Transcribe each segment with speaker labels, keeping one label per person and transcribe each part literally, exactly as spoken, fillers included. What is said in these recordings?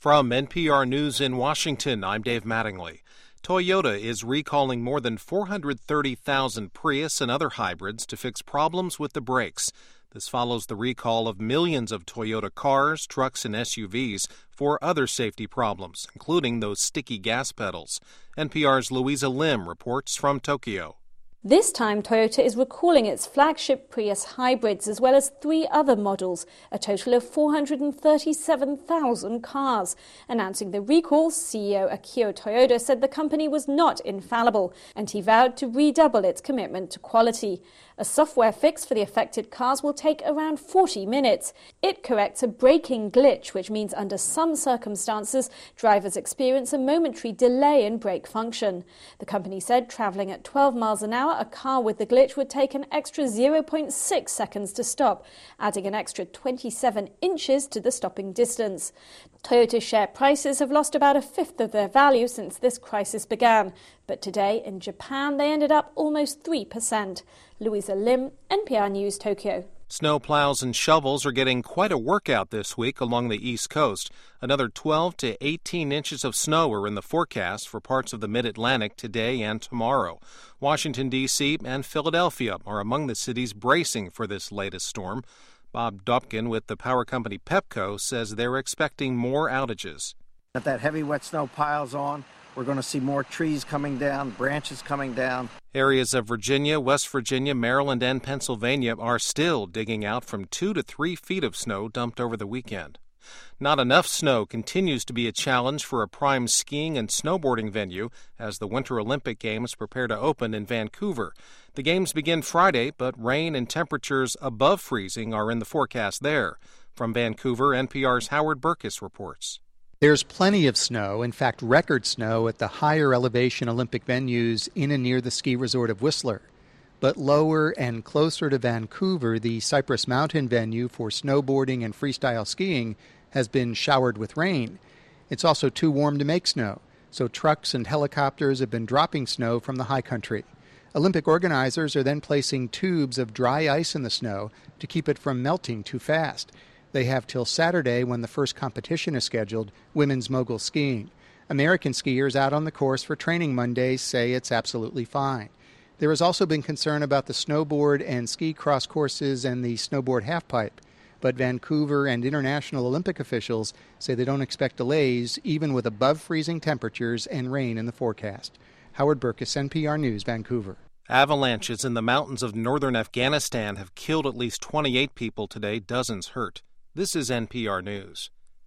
Speaker 1: From N P R News in Washington, I'm Dave Mattingly. Toyota is recalling more than four hundred thirty thousand Prius and other hybrids to fix problems with the brakes. This follows the recall of millions of Toyota cars, trucks, and S U Vs for other safety problems, including those sticky gas pedals. N P R's Louisa Lim reports from Tokyo.
Speaker 2: This time, Toyota is recalling its flagship Prius hybrids as well as three other models, a total of four hundred thirty-seven thousand cars. Announcing the recall, C E O Akio Toyoda said the company was not infallible, and he vowed to redouble its commitment to quality. A software fix for the affected cars will take around forty minutes. It corrects a braking glitch, which means under some circumstances, drivers experience a momentary delay in brake function. The company said traveling at twelve miles an hour, a car with the glitch would take an extra zero point six seconds to stop, adding an extra twenty-seven inches to the stopping distance. Toyota's share prices have lost about a fifth of their value since this crisis began. But today, in Japan, they ended up almost three percent. Louisa Lim, N P R News, Tokyo.
Speaker 1: Snow plows and shovels are getting quite a workout this week along the East Coast. Another twelve to eighteen inches of snow are in the forecast for parts of the Mid-Atlantic today and tomorrow. Washington, D C and Philadelphia are among the cities bracing for this latest storm. Bob Dopkin with the power company Pepco says they're expecting more outages.
Speaker 3: If that heavy wet snow piles on, we're going to see more trees coming down, branches coming down.
Speaker 1: Areas of Virginia, West Virginia, Maryland, and Pennsylvania are still digging out from two to three feet of snow dumped over the weekend. Not enough snow continues to be a challenge for a prime skiing and snowboarding venue as the Winter Olympic Games prepare to open in Vancouver. The games begin Friday, but rain and temperatures above freezing are in the forecast there. From Vancouver, N P R's Howard Burkus reports.
Speaker 4: There's plenty of snow, in fact record snow, at the higher elevation Olympic venues in and near the ski resort of Whistler. But lower and closer to Vancouver, the Cypress Mountain venue for snowboarding and freestyle skiing has been showered with rain. It's also too warm to make snow, so trucks and helicopters have been dropping snow from the high country. Olympic organizers are then placing tubes of dry ice in the snow to keep it from melting too fast. They have till Saturday, when the first competition is scheduled, women's mogul skiing. American skiers out on the course for training Monday say it's absolutely fine. There has also been concern about the snowboard and ski cross courses and the snowboard halfpipe. But Vancouver and international Olympic officials say they don't expect delays, even with above-freezing temperatures and rain in the forecast. Howard Burkus, N P R News, Vancouver.
Speaker 1: Avalanches in the mountains of northern Afghanistan have killed at least twenty-eight people today, dozens hurt. This is N P R News.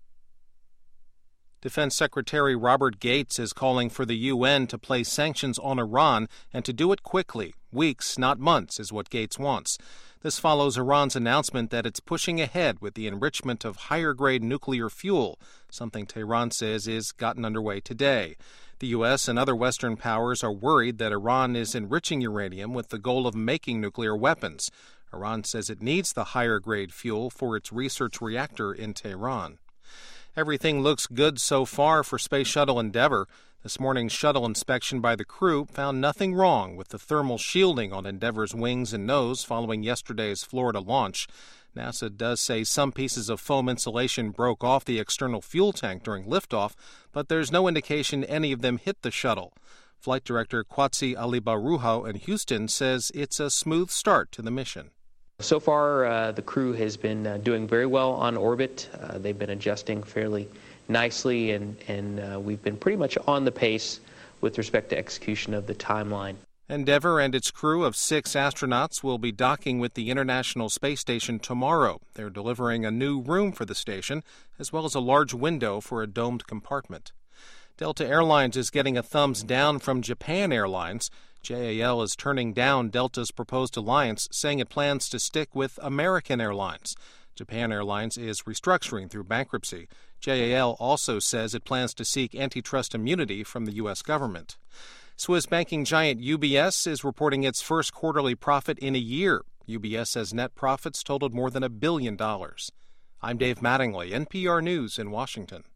Speaker 1: Defense Secretary Robert Gates is calling for the U N to place sanctions on Iran and to do it quickly. Weeks, not months, is what Gates wants. This follows Iran's announcement that it's pushing ahead with the enrichment of higher-grade nuclear fuel, something Tehran says is gotten underway today. The U S and other Western powers are worried that Iran is enriching uranium with the goal of making nuclear weapons. Iran says it needs the higher-grade fuel for its research reactor in Tehran. Everything looks good so far for Space Shuttle Endeavour. This morning's shuttle inspection by the crew found nothing wrong with the thermal shielding on Endeavour's wings and nose following yesterday's Florida launch. NASA does say some pieces of foam insulation broke off the external fuel tank during liftoff, but there's no indication any of them hit the shuttle. Flight Director Qatsi Alibarujo in Houston says it's a smooth start to the mission.
Speaker 5: So far, uh, the crew has been uh, doing very well on orbit. Uh, they've been adjusting fairly nicely, and, and uh, we've been pretty much on the pace with respect to execution of the timeline.
Speaker 1: Endeavour and its crew of six astronauts will be docking with the International Space Station tomorrow. They're delivering a new room for the station, as well as a large window for a domed compartment. Delta Airlines is getting a thumbs down from Japan Airlines. J A L is turning down Delta's proposed alliance, saying it plans to stick with American Airlines. Japan Airlines is restructuring through bankruptcy. J A L also says it plans to seek antitrust immunity from the U S government. Swiss banking giant U B S is reporting its first quarterly profit in a year. U B S says net profits totaled more than a billion dollars. I'm Dave Mattingly, N P R News in Washington.